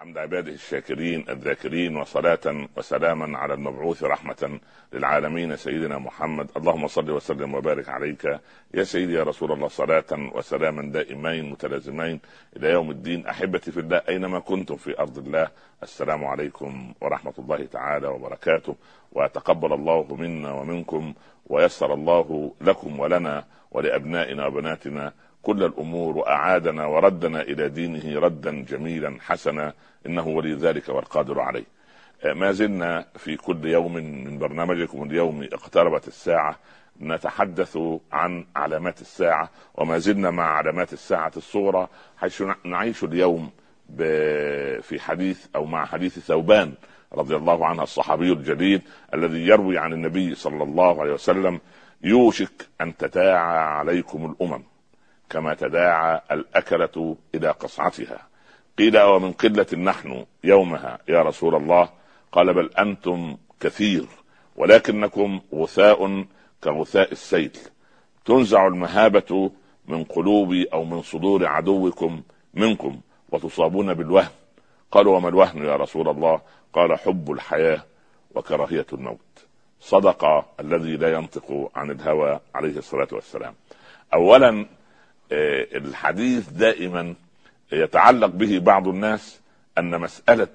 حمد عباده الشاكرين الذاكرين، وصلاة وسلاما على المبعوث رحمة للعالمين سيدنا محمد. اللهم صل وسلم وبارك عليك يا سيدي يا رسول الله، صلاة وسلاما دائمين متلازمين إلى يوم الدين. أحبتي في الله أينما كنتم في أرض الله، السلام عليكم ورحمة الله تعالى وبركاته، وتقبل الله منا ومنكم، ويسر الله لكم ولنا ولأبنائنا وبناتنا كل الأمور، وأعادنا وردنا إلى دينه ردا جميلا حسنا، إنه ولي ذلك والقادر عليه. ما زلنا في كل يوم من برنامجكم اليوم اقتربت الساعة نتحدث عن علامات الساعة، وما زلنا مع علامات الساعة الصغرى، حيث نعيش اليوم في حديث أو مع حديث ثوبان رضي الله عنه الصحابي الجليل الذي يروي عن النبي صلى الله عليه وسلم: يوشك أن تداعى عليكم الأمم كما تداعى الأكلة إلى قصعتها. قيل: ومن قلة نحن يومها يا رسول الله؟ قال: بل أنتم كثير، ولكنكم غثاء كغثاء السيل، تنزع المهابة من قلوب أو من صدور عدوكم منكم وتصابون بالوهن. قالوا: وما الوهن يا رسول الله؟ قال: حب الحياة وكراهية الموت. صدق الذي لا ينطق عن الهوى عليه الصلاة والسلام. أولا، الحديث دائما يتعلق به بعض الناس أن مسألة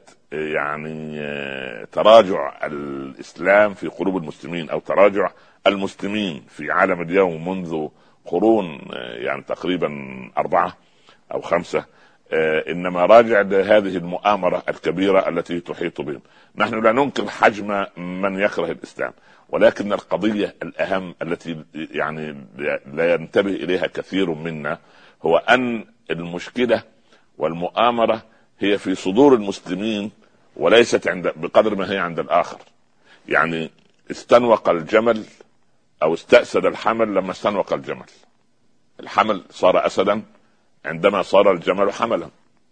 تراجع الإسلام في قلوب المسلمين، أو تراجع المسلمين في عالم اليوم منذ قرون تقريبا 4 أو 5، إنما راجع لهذه المؤامرة الكبيرة التي تحيط بهم. نحن لا ننكر حجم من يكره الإسلام، ولكن القضية الأهم التي لا ينتبه إليها كثير منا هو أن المشكلة والمؤامرة هي في صدور المسلمين وليست بقدر ما هي عند الآخر. استنوق الجمل أو استأسد الحمل لما استنوق الجمل. الحمل صار أسدا عندما صار الجمل حملا.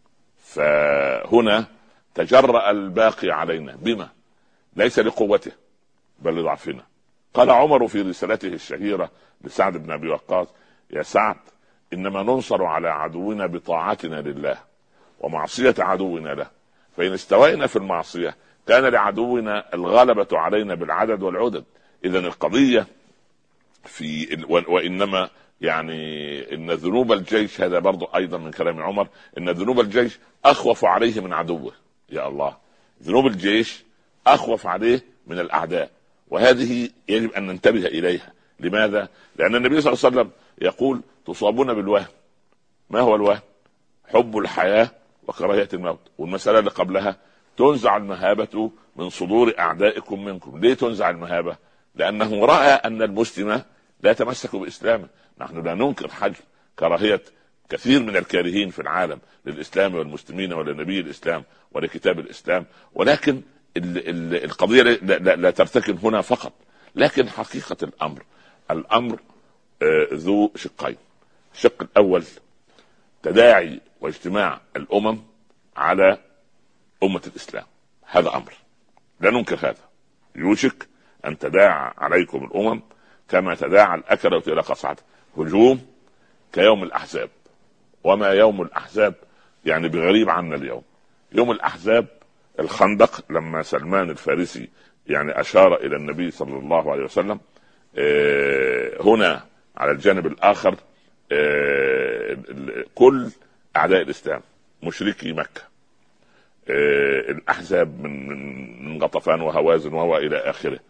فهنا تجرأ الباقي علينا بما ليس لقوته بل لضعفنا. قال عمر في رسالته الشهيرة لسعد بن أبي وقاص: يا سعد، إنما ننصر على عدونا بطاعتنا لله ومعصية عدونا له، فإن استوينا في المعصية كان لعدونا الغلبة علينا بالعدد والعدد. إذن القضية وإنما إن ذنوب الجيش، هذا برضو أيضا من كلام عمر، إن ذنوب الجيش أخوف عليه من عدوه. يا الله، ذنوب الجيش أخوف عليه من الأعداء، وهذه يجب أن ننتبه إليها. لماذا؟ لأن النبي صلى الله عليه وسلم يقول: تصابون بالوهن. ما هو الوهن؟ حب الحياة وكراهية الموت. والمسألة اللي قبلها: تنزع المهابة من صدور أعدائكم منكم. ليه تنزع المهابة؟ لأنه رأى أن المسلم لا يتمسك بإسلامه. نحن لا ننكر حجم كراهية كثير من الكارهين في العالم للإسلام والمسلمين ولنبي الإسلام ولكتاب الإسلام، ولكن القضية لا ترتكن هنا فقط، لكن حقيقة الأمر ذو شقين. الشق الأول: تداعي واجتماع الأمم على أمة الإسلام. هذا أمر لا ننكر هذا. يوشك أن تداعى عليكم الأمم كما تداعى الأكلة إلى قصعتها. هجوم كيوم الأحزاب. وما يوم الأحزاب؟ بغريب عنا اليوم. يوم الأحزاب الخندق، لما سلمان الفارسي أشار إلى النبي صلى الله عليه وسلم. هنا على الجانب الآخر كل أعداء الإسلام، مشركي مكة، الأحزاب من غطفان وهوازن وإلى آخره،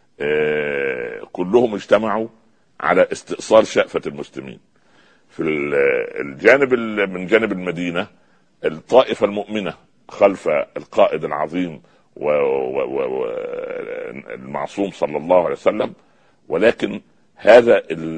كلهم اجتمعوا على استئصال شأفة المسلمين. في الجانب من جانب المدينة الطائفة المؤمنة خلف القائد العظيم والمعصوم صلى الله عليه وسلم، ولكن هذا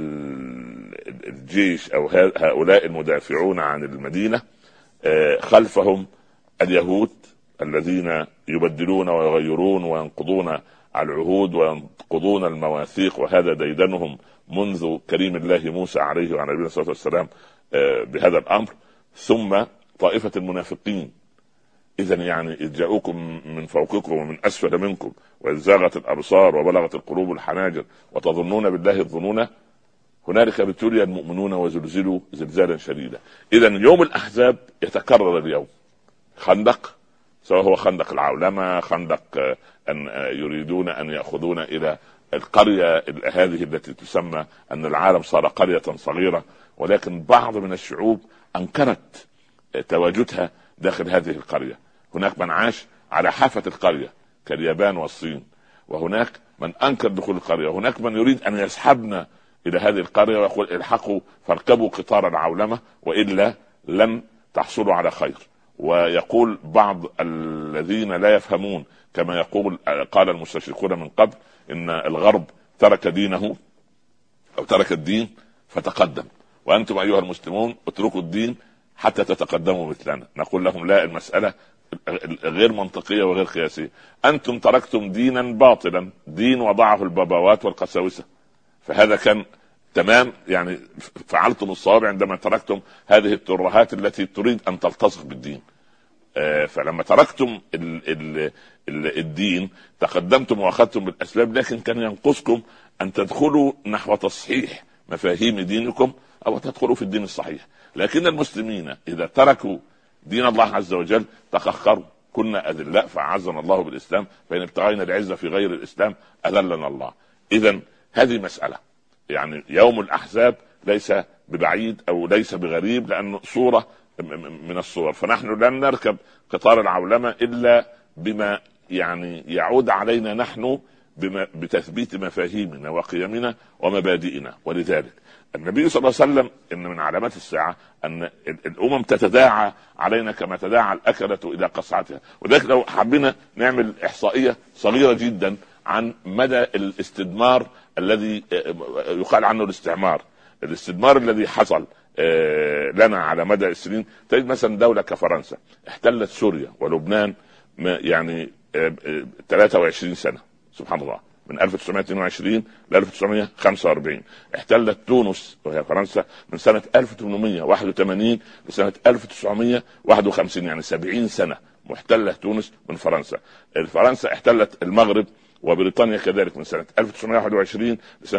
الجيش أو هؤلاء المدافعون عن المدينة خلفهم اليهود الذين يبدلون ويغيرون وينقضون العهود وينقضون المواثيق، وهذا ديدنهم منذ كريم الله موسى عليه وعلى نبينا الصلاة والسلام بهذا الأمر. ثم طائفة المنافقين. إذن إذ جاءوكم من فوقكم ومن أسفل منكم وإذ زاغت الأبصار وبلغت القلوب الحناجر وتظنون بالله الظنون هنالك ابتلي المؤمنون وزلزلوا زلزالا شديدا. إذن يوم الأحزاب يتكرر اليوم. خندق سواء هو خندق العولمة، خندق أن يريدون أن يأخذون إلى القرية هذه التي تسمى أن العالم صار قرية صغيرة، ولكن بعض من الشعوب أنكرت تواجدها داخل هذه القرية. هناك من عاش على حافة القرية كاليابان والصين، وهناك من أنكر دخول القرية، وهناك من يريد أن يسحبنا إلى هذه القرية ويقول الحقوا فاركبوا قطار العولمة وإلا لن تحصلوا على خير. ويقول بعض الذين لا يفهمون كما قال المستشرقون من قبل إن الغرب ترك دينه أو ترك الدين فتقدم، وأنتم أيها المسلمون اتركوا الدين حتى تتقدموا مثلنا. نقول لهم لا، المسألة غير منطقية وغير قياسية. أنتم تركتم دينا باطلا، دين وضعه البابوات والقساوسة، فهذا كان تمام، يعني فعلتم الصواب عندما تركتم هذه الترهات التي تريد أن تلتصق بالدين. فلما تركتم الدين تقدمتم واخذتم بالاسباب، لكن كان ينقصكم ان تدخلوا نحو تصحيح مفاهيم دينكم او تدخلوا في الدين الصحيح. لكن المسلمين اذا تركوا دين الله عز وجل تخخروا. كنا اذلاء فاعزنا الله بالاسلام، فان ابتغينا العزه في غير الاسلام اذلنا الله. اذا هذه مساله، يعني يوم الاحزاب ليس ببعيد او ليس بغريب، لانه صوره من الصور. فنحن لن نركب قطار العولمة إلا بما يعني يعود علينا نحن بتثبيت مفاهيمنا وقيمنا ومبادئنا. ولذلك النبي صلى الله عليه وسلم إن من علامات الساعة أن الأمم تتداعى علينا كما تداعى الأكلة إلى قصعتها. وذلك لو حبينا نعمل إحصائية صغيرة جدا عن مدى الاستدمار الذي يقال عنه الاستدمار الذي حصل لنا على مدى السنين، تجد مثلا دولة كفرنسا احتلت سوريا ولبنان يعني 23 سنة، سبحان الله، من 1922 ل 1945. احتلت تونس وهي فرنسا من سنة 1881 لسنة 1951، يعني 70 سنة محتلة تونس من فرنسا. فرنسا احتلت المغرب وبريطانيا كذلك من سنة 1921 لسنة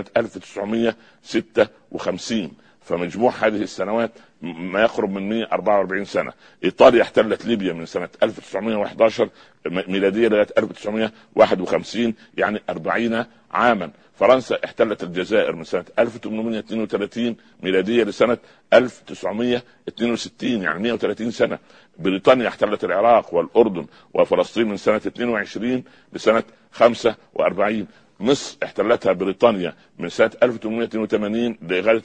1956، فمجموع هذه السنوات ما يقرب من 144 سنة. إيطاليا احتلت ليبيا من سنة 1911 ميلادية لغاية 1951، يعني 40 عاما. فرنسا احتلت الجزائر من سنة 1832 ميلادية لسنة 1962، يعني 130 سنة. بريطانيا احتلت العراق والأردن وفلسطين من سنة 22 لسنة 45. مصر احتلتها بريطانيا من سنة 1882 لغاية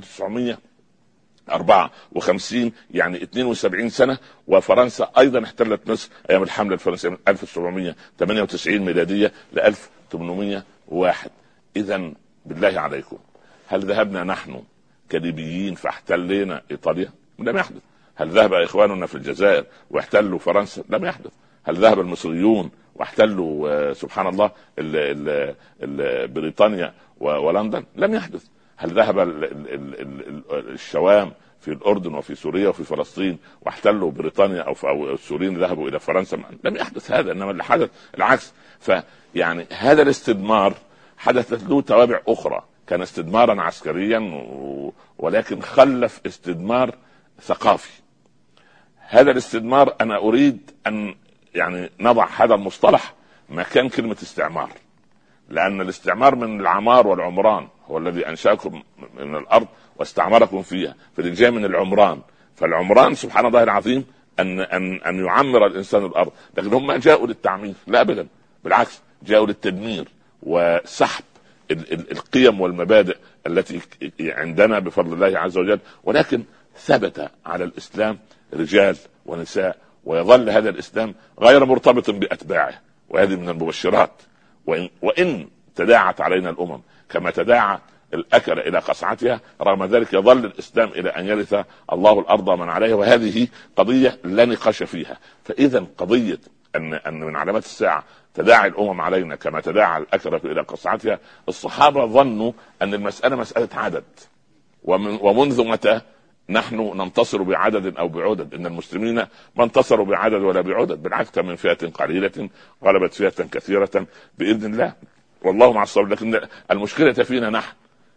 1954، يعني 72 سنة. وفرنسا أيضا احتلت مصر أيام الحملة الفرنسية من 1798 ميلادية ل 1801. إذن بالله عليكم، هل ذهبنا نحن كليبيين فاحتلينا إيطاليا؟ لم يحدث. هل ذهب إخواننا في الجزائر واحتلوا فرنسا؟ لم يحدث. هل ذهب المصريون واحتلوا سبحان الله بريطانيا ولندن؟ لم يحدث. هل ذهب الشوام في الأردن وفي سوريا وفي فلسطين واحتلوا بريطانيا أو السوريين ذهبوا إلى فرنسا؟ لم يحدث هذا، إنما اللي حدث العكس. فيعني هذا الاستدمار حدثت له توابع أخرى، كان استدمارا عسكريا ولكن خلف استدمار ثقافي. هذا الاستدمار أنا أريد أن يعني نضع هذا المصطلح مكان كلمة استعمار، لأن الاستعمار من العمار والعمران، هو الذي أنشأكم من الأرض واستعمركم فيها، فالجاء من العمران. فالعمران سبحان الله العظيم أن يعمر الإنسان الأرض، لكن هم جاءوا للتعمير؟ لا أبدا، بالعكس جاءوا للتدمير وسحب القيم والمبادئ التي عندنا بفضل الله عز وجل. ولكن ثبت على الإسلام رجال ونساء، ويظل هذا الإسلام غير مرتبط بأتباعه، وهذه من المبشرات. وإن تداعت علينا الأمم كما تداعى الأكل إلى قصعتها، رغم ذلك يظل الإسلام إلى أن يرث الله الأرض من عليها، وهذه قضية لا نقاش فيها. فإذا قضية أن من علامات الساعة تداعي الأمم علينا كما تداعى الأكل إلى قصعتها، الصحابة ظنوا أن المسألة مسألة عدد، ومنذ متى نحن ننتصر بعدد أو بعدد؟ إن المسلمين ما انتصروا بعدد ولا بعدد، بالعكس من فئة قليلة غلبت فئة كثيرة بإذن الله، والله مع الصبر. لكن المشكلة فينا نحن،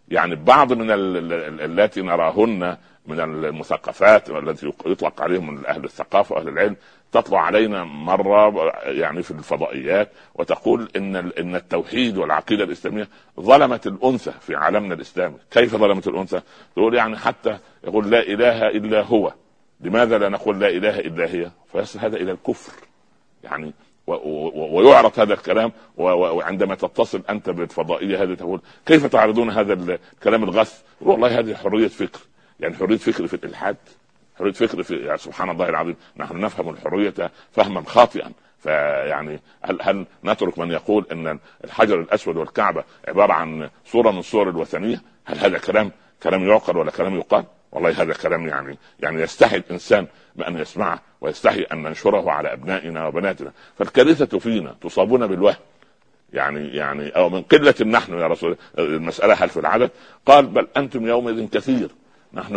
يعني بعض من التي نراهن من المثقفات والتي يطلق عليهم من اهل الثقافه واهل العلم تطلع علينا مره يعني في الفضائيات وتقول ان التوحيد والعقيده الاسلاميه ظلمت الانثى في عالمنا الاسلامي. كيف ظلمت الانثى؟ تقول يعني حتى يقول لا اله الا هو، لماذا لا نقول لا اله الا هي؟ فيصل هذا الى الكفر يعني. ويعرض هذا الكلام، وعندما تتصل انت بالفضائيه هذه تقول كيف تعرضون هذا الكلام الغث؟ والله هذه حريه فكر، يعني حريه فكر في الالحاد، حريه فكر في يعني سبحان الله العظيم. نحن نفهم الحريه فهما خاطئا. فيعني هل نترك من يقول ان الحجر الاسود والكعبه عباره عن صوره من صور الوثنيه؟ هل هذا كلام يعقل ولا كلام يقال؟ والله هذا كلام يعني يستحي الانسان بان يسمعه، ويستحي ان ننشره على ابنائنا وبناتنا. فالكارثه فينا، تصابون بالوهم يعني او من قله نحن يا رسول. المساله هل في العدد؟ قال بل انتم يومئذ كثير، نحن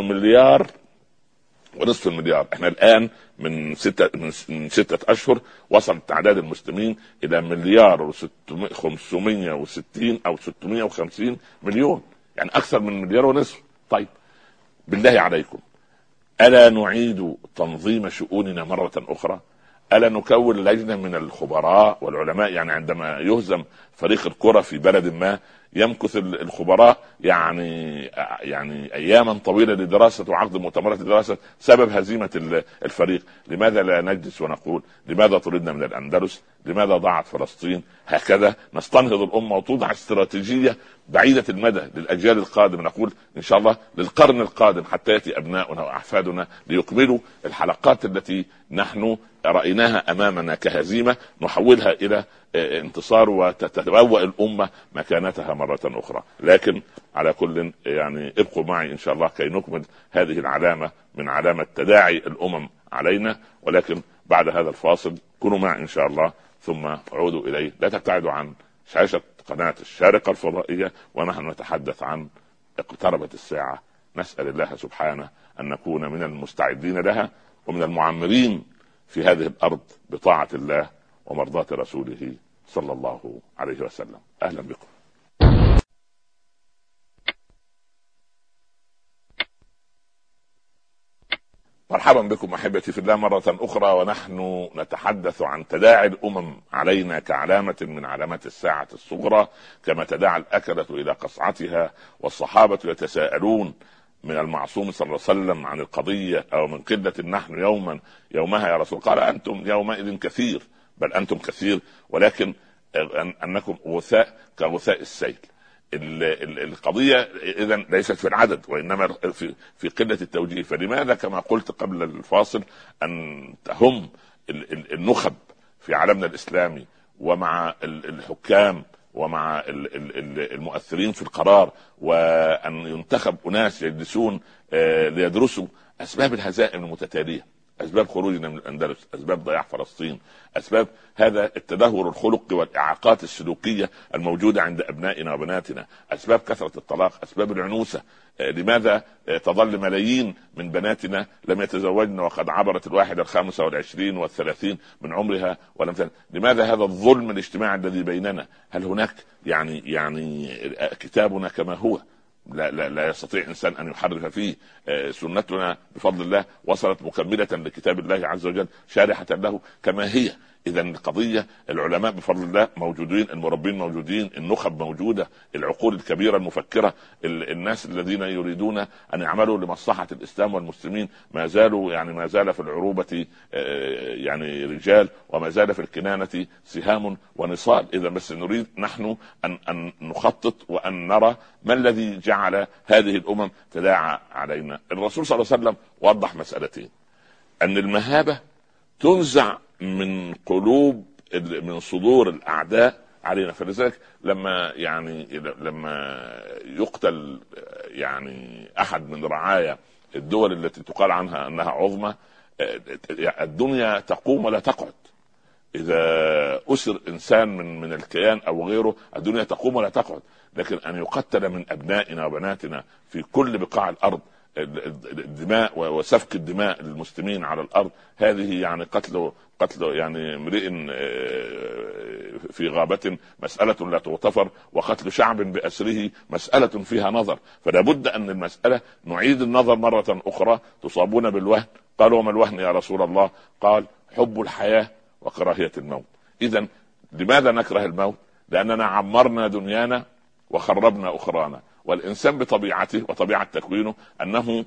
1.5 مليار. احنا الان من 6 أشهر وصل تعداد المسلمين الى 1.560 او 650 مليون، يعني اكثر من 1.5 مليار. طيب بالله عليكم، ألا نعيد تنظيم شؤوننا مرة أخرى؟ ألا نكون لجنة من الخبراء والعلماء؟ يعني عندما يهزم فريق الكرة في بلد ما يمكث الخبراء يعني أياما طويلة لدراسة وعقد مؤتمرات لدراسة سبب هزيمة الفريق. لماذا لا نجلس ونقول لماذا طردنا من الأندلس؟ لماذا ضاعت فلسطين؟ هكذا نستنهض الأمة وتوضع استراتيجية بعيدة المدى للأجيال القادمة. نقول إن شاء الله للقرن القادم حتى يأتي أبناؤنا وأحفادنا ليكملوا الحلقات التي نحن رأيناها أمامنا كهزيمة، نحولها إلى انتصار وتتبوأ الأمة مكانتها مرة أخرى. لكن على كل يعني ابقوا معي إن شاء الله كي نكمل هذه العلامة من علامة تداعي الأمم علينا. ولكن بعد هذا الفاصل كونوا معي إن شاء الله، ثم عودوا إليه. لا تبتعدوا عن شاشة قناة الشارقة الفضائية، ونحن نتحدث عن اقتربت الساعة. نسأل الله سبحانه أن نكون من المستعدين لها ومن المعمرين في هذه الأرض بطاعة الله ومرضاة رسوله صلى الله عليه وسلم. أهلا بكم. مرحبا بكم أحبتي في الله مرة أخرى، ونحن نتحدث عن تداعي الأمم علينا كعلامة من علامات الساعة الصغرى، كما تداعى الأكلة إلى قصعتها والصحابة يتساءلون من المعصوم صلى الله عليه وسلم عن القضية أو من قلة نحن يومها يا رسول. قال أنتم يومئذ كثير، بل أنتم كثير ولكن أنكم غثاء كغثاء السيل. القضية إذن ليست في العدد وإنما في قلة التوجيه. فلماذا كما قلت قبل الفاصل أن تهم النخب في عالمنا الإسلامي ومع الحكام ومع المؤثرين في القرار، وأن ينتخب أناس يجلسون ليدرسوا أسباب الهزائم المتتالية، أسباب خروجنا من الأندلس، أسباب ضياع فلسطين، أسباب هذا التدهور الخلقي والإعاقات السلوكية الموجودة عند أبنائنا وبناتنا، أسباب كثرة الطلاق، أسباب العنوسة. لماذا تظل ملايين من بناتنا لم يتزوجن وقد عبرت 21 و30 من عمرها ولم لماذا هذا الظلم الاجتماعي الذي بيننا؟ هل هناك يعني كتابنا كما هو لا يستطيع إنسان أن يحرف فيه؟ سنتنا بفضل الله وصلت مكملة لكتاب الله عز وجل شارحة له كما هي. إذا القضية العلماء بفضل الله موجودين، المربين موجودين، النخب موجودة، العقول الكبيرة المفكرة، الناس الذين يريدون أن يعملوا لمصلحة الإسلام والمسلمين ما زال في العروبة يعني رجال، وما زال في الكنانة سهام ونصال. إذا بس نريد نحن أن نخطط وأن نرى ما الذي جعل هذه الأمم تداعى علينا. الرسول صلى الله عليه وسلم وضح مسألتين: أن المهابة تنزع من صدور الأعداء علينا. فلذلك لما يقتل يعني أحد من رعايا الدول التي تقال عنها أنها عظمى، الدنيا تقوم ولا تقعد. إذا أسر إنسان من الكيان أو غيره الدنيا تقوم ولا تقعد. لكن أن يقتل من أبنائنا وبناتنا في كل بقاع الأرض الدماء وسفك الدماء للمسلمين على الأرض، هذه يعني قتل يعني امرئ في غابة مسألة لا تغتفر، وقتل شعب بأسره مسألة فيها نظر. فلا بد أن المسألة نعيد النظر مرة أخرى. تصابون بالوهن، قالوا وما الوهن يا رسول الله؟ قال حب الحياة وكراهية الموت. إذن لماذا نكره الموت؟ لأننا عمرنا دنيانا وخربنا أخرانا. والإنسان بطبيعته وطبيعة تكوينه أنه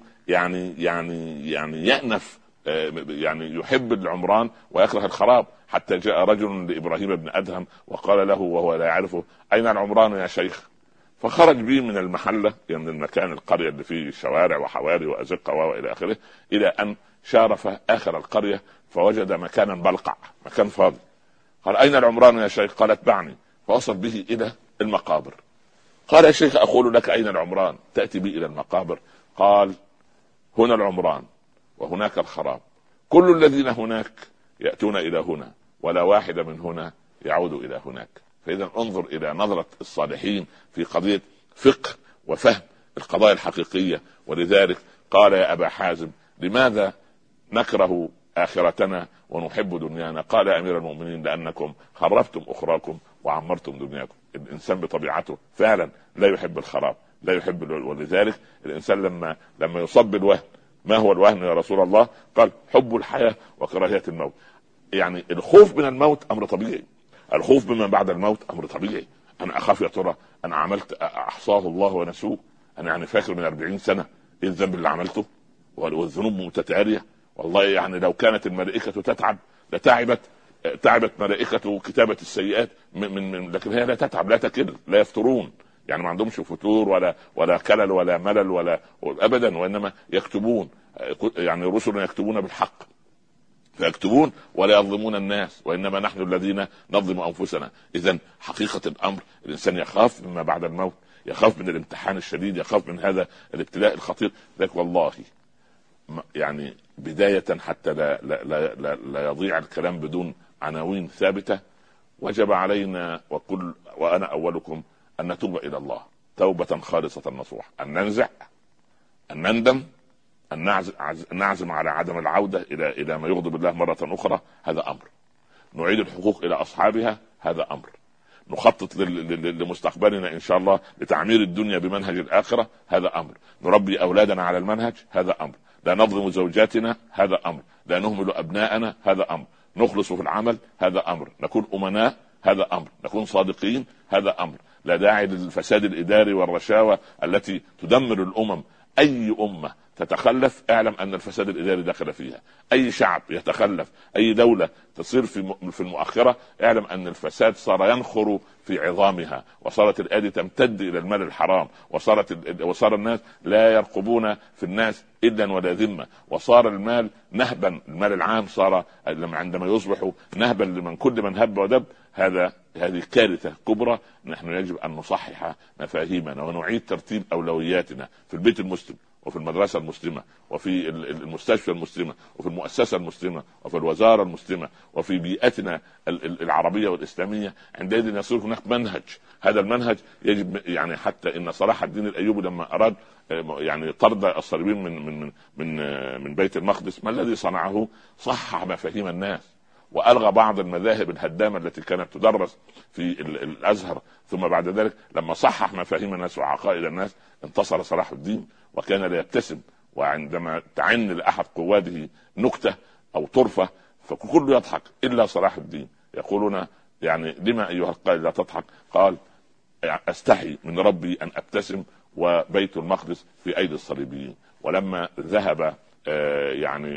يعني يأنف، يعني يحب العمران ويكره الخراب. حتى جاء رجل لإبراهيم بن أدهم وقال له وهو لا يعرفه: أين العمران يا شيخ؟ فخرج به من المحلة، يعني المكان القرية اللي فيه شوارع وحواري وأزقة وإلى آخره، إلى أن شارف آخر القرية فوجد مكانا بلقع، مكان فاضي. قال: أين العمران يا شيخ؟ قال: اتبعني. فوصل به إلى المقابر. قال: يا شيخ أقول لك أين العمران؟ تأتي بي إلى المقابر. قال: هنا العمران وهناك الخراب، كل الذين هناك يأتون إلى هنا، ولا واحد من هنا يعود إلى هناك. فإذا انظر إلى نظرة الصالحين في قضية فقه وفهم القضايا الحقيقية. ولذلك قال: يا أبا حازم لماذا نكره آخرتنا ونحب دنيانا؟ قال: يا أمير المؤمنين لأنكم خربتم أخراكم وعمرتم دنياكم. الإنسان بطبيعته فعلا لا يحب الخراب، لا يحب ولذلك الإنسان لما يصاب بالوهن، ما هو الوهن يا رسول الله؟ قال: حب الحياة وكراهية الموت. يعني الخوف من الموت أمر طبيعي، الخوف مما بعد الموت أمر طبيعي. أنا أخاف يا ترى أنا عملت أحصاه الله ونسوه، أنا يعني فاكر من 40 سنة إيه الذنب اللي عملته، والذنوب متتالية. والله يعني لو كانت الملائكة تتعب تعبت ملائكة كتابة السيئات لكن هي لا تتعب، لا تكل، لا يفترون، يعني ما عندهمش فتور ولا كلل ولا ملل ولا أبدا، وإنما يكتبون، يعني رسل يكتبون بالحق فيكتبون ولا يظلمون الناس، وإنما نحن الذين نظلم أنفسنا. إذن حقيقة الأمر الإنسان يخاف مما بعد الموت، يخاف من الامتحان الشديد، يخاف من هذا الابتلاء الخطير. لكن والله يعني بداية حتى لا يضيع الكلام بدون عناوين ثابتة، وجب علينا وأنا أولكم أن نتوب إلى الله توبة خالصة نصوح، أن ننزع، أن نندم، أن نعزم على عدم العودة إلى ما يغضب الله مرة أخرى. هذا أمر. نعيد الحقوق إلى أصحابها. هذا أمر. نخطط لمستقبلنا إن شاء الله لتعمير الدنيا بمنهج الآخرة. هذا أمر. نربي أولادنا على المنهج. هذا أمر. لا نظلم زوجاتنا. هذا أمر. لا نهمل أبناءنا. هذا أمر. نخلص في العمل. هذا أمر. نكون أمناء. هذا أمر. نكون صادقين. هذا أمر. لا داعي للفساد الإداري والرشاوى التي تدمر الأمم. أي أمة تتخلف اعلم أن الفساد الإداري دخل فيها. أي شعب يتخلف، أي دولة تصير في المؤخرة، اعلم أن الفساد صار ينخر في عظامها، وصارت الأيدي تمتد إلى المال الحرام، وصار الناس لا يرقبون في الناس إلا ولا ذمة، وصار المال نهبا، المال العام صار عندما يصبح نهبا لمن كل من هب ودب. هذه كارثة كبرى. نحن يجب أن نصحح مفاهيمنا ونعيد ترتيب أولوياتنا في البيت المسلم، وفي المدرسة المسلمة، وفي المستشفى المسلمة، وفي المؤسسة المسلمة، وفي الوزارة المسلمة، وفي بيئتنا العربية والإسلامية. عندئذ يصير هناك منهج. هذا المنهج يجب، يعني حتى إن صلاح الدين الأيوبي لما أراد يعني طرد الصليبيين من بيت المقدس، ما الذي صنعه؟ صحح مفاهيم الناس، وألغى بعض المذاهب الهدامة التي كانت تدرس في الأزهر. ثم بعد ذلك لما صحح مفاهيم الناس وعقائد الناس انتصر صلاح الدين، وكان لا يبتسم. وعندما تعن لأحد قواده نكتة أو طرفة فكل يضحك إلا صلاح الدين. يقولون يعني لما أيها القائد لا تضحك؟ قال: أستحي من ربي أن أبتسم وبيت المقدس في أيدي الصليبيين. ولما ذهب يعني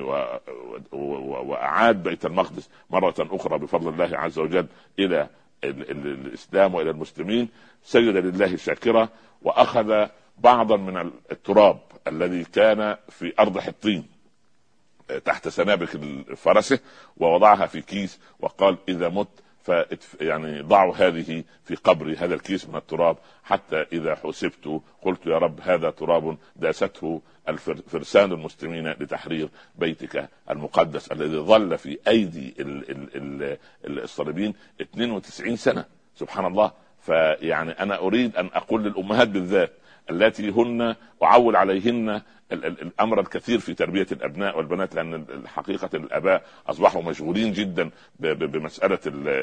وأعاد بيت المقدس مرة أخرى بفضل الله عز وجل إلى الإسلام وإلى المسلمين، سجد لله شاكرا، وأخذ بعضا من التراب الذي كان في أرض حطين تحت سنابك فرسه ووضعها في كيس، وقال: إذا مت يعني ضعوا هذه في قبري، هذا الكيس من التراب، حتى إذا حسبت قلت يا رب هذا تراب داسته فرسان المسلمين لتحرير بيتك المقدس الذي ظل في أيدي الصليبيين 92 سنة. سبحان الله. فيعني أنا أريد أن أقول للأمهات بالذات التي هن أعول عليهن الأمر الكثير في تربية الأبناء والبنات، لأن الحقيقة الآباء أصبحوا مشغولين جدا بمسألة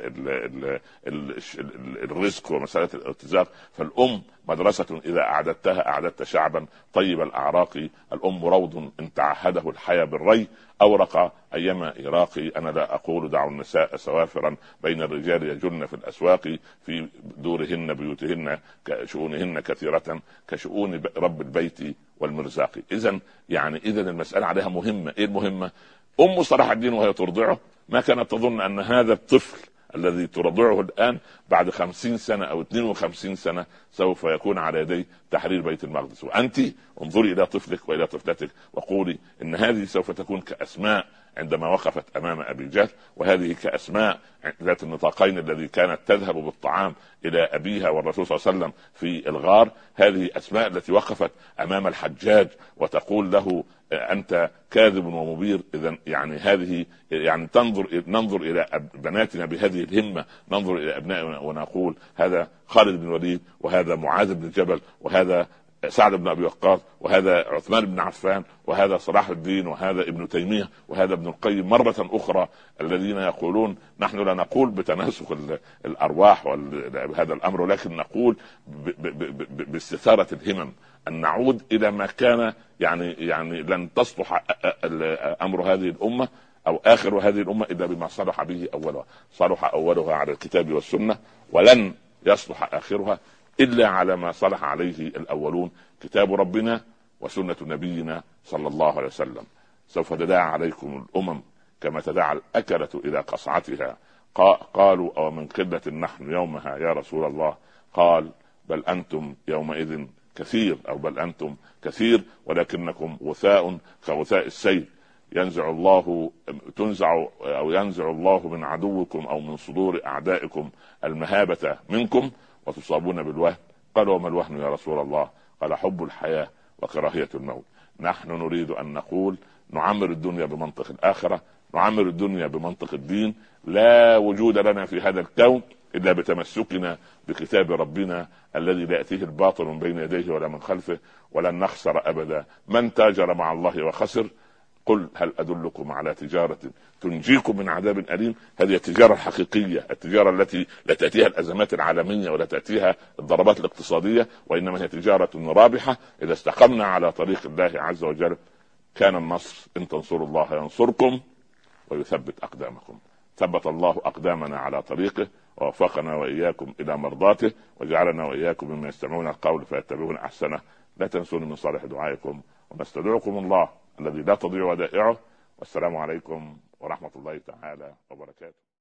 الرزق ومسألة الارتزاق. فالأم مدرسة إذا أعددتها أعددت شعبا طيب الأعراق. الأم روض إن تعهده الحياة بالري أورق أيما إراقي. أنا لا أقول دعوا النساء سوافرا بين الرجال يجن في الأسواق، في دورهن بيوتهن شؤونهن كثيرة كشؤون رب البيت والمرزاق. إذن المسألة عليها مهمة. إيه المهمة؟ أم صلاح الدين وهي ترضعه ما كانت تظن أن هذا الطفل الذي ترضعه الآن بعد 50 سنة أو 52 سنة سوف يكون على يدي تحرير بيت المقدس. وأنت انظري إلى طفلك وإلى طفلتك وقولي إن هذه سوف تكون كأسماء عندما وقفت أمام أبي جهل، وهذه كأسماء ذات النطاقين الذي كانت تذهب بالطعام إلى أبيها والرسول صلى الله عليه وسلم في الغار. هذه أسماء التي وقفت أمام الحجاج وتقول له أنت كاذب ومبير. إذن هذه ننظر إلى بناتنا بهذه الهمة، ننظر إلى أبنائنا ونقول هذا خالد بن الوليد، وهذا معاذ بن جبل، وهذا سعد بن أبي وقاص، وهذا عثمان بن عفان، وهذا صلاح الدين، وهذا ابن تيمية، وهذا ابن القيم مرة أخرى، الذين يقولون نحن لا نقول بتناسخ الأرواح هذا الأمر، ولكن نقول باستثارة الهمم أن نعود إلى ما كان. لن تصلح أمر هذه الأمة أو آخر هذه الأمة إلا بما صلح به أولها. صلح أولها على الكتاب والسنة، ولن يصلح آخرها إلا على ما صلح عليه الأولون، كتاب ربنا وسنة نبينا صلى الله عليه وسلم. سوف تداعى عليكم الأمم كما تداعى الأكلة إلى قصعتها. قالوا أو من قلة نحن يومها يا رسول الله؟ قال بل أنتم يومئذ كثير، أو بل أنتم كثير ولكنكم غثاء كغثاء السيل. ينزع الله من عدوكم أو من صدور أعدائكم المهابة منكم وتصابون بالوهن. قالوا وما الوهن يا رسول الله؟ قال حب الحياة وكراهية الموت. نحن نريد أن نقول نعمر الدنيا بمنطق الآخرة، نعمر الدنيا بمنطق الدين. لا وجود لنا في هذا الكون إلا بتمسكنا بكتاب ربنا الذي لا يأتيه الباطل من بين يديه ولا من خلفه، ولن نخسر أبدا. من تاجر مع الله وخسر. قل هل أدلكم على تجارة تنجيكم من عذاب أليم. هذه التجارة الحقيقية، التجارة التي لا تأتيها الأزمات العالمية ولا تأتيها الضربات الاقتصادية، وإنما هي تجارة رابحة إذا استقمنا على طريق الله عز وجل. كان النصر إن تنصروا الله ينصركم ويثبت أقدامكم. ثبت الله أقدامنا على طريقه ووفقنا وإياكم إلى مرضاته، وجعلنا وإياكم مما يستمعون القول فيتبعون أحسنه. لا تنسوني من صالح دعائكم، ونستودعكم الله الذي لا تضيع ودائعه. والسلام عليكم ورحمة الله تعالى وبركاته.